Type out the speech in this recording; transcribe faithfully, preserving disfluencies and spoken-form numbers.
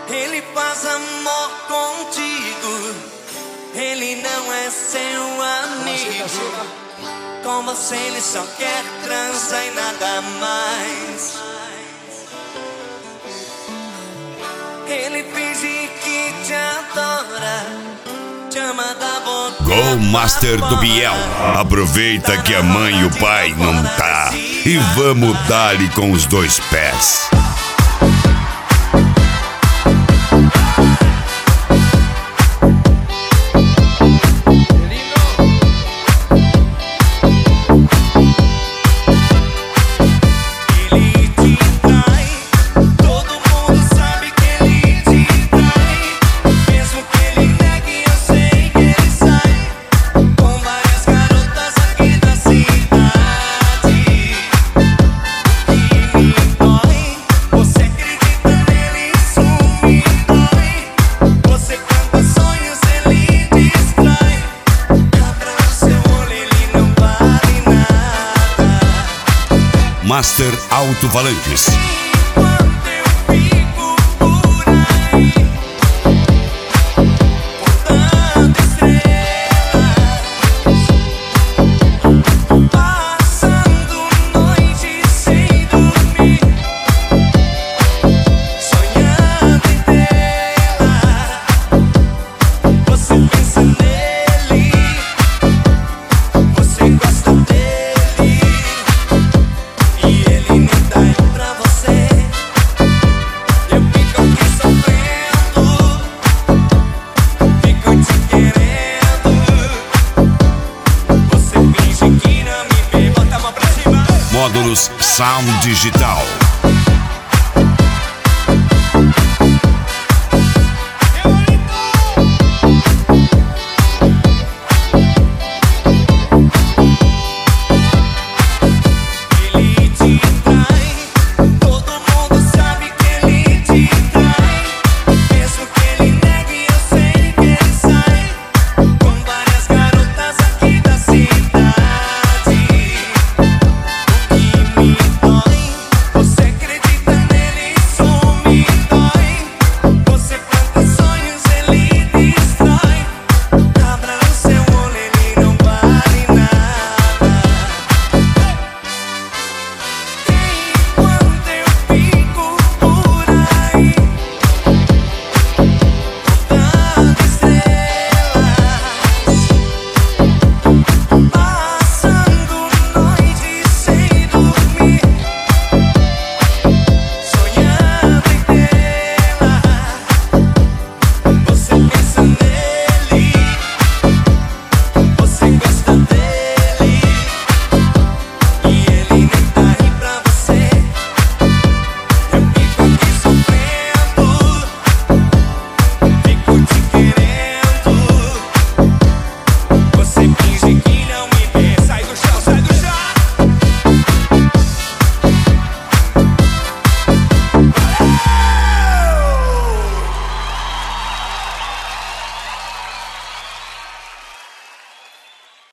Ele faz amor contigo, ele não é seu amigo. Com você ele só quer transar e nada mais. Ele finge que te adora, te ama da boca. Go Master do Biel. Aproveita que a mãe e o pai não tá e vamos dar-lhe com os dois pés. Master Alto-Falantes. Módulos Sound Digital.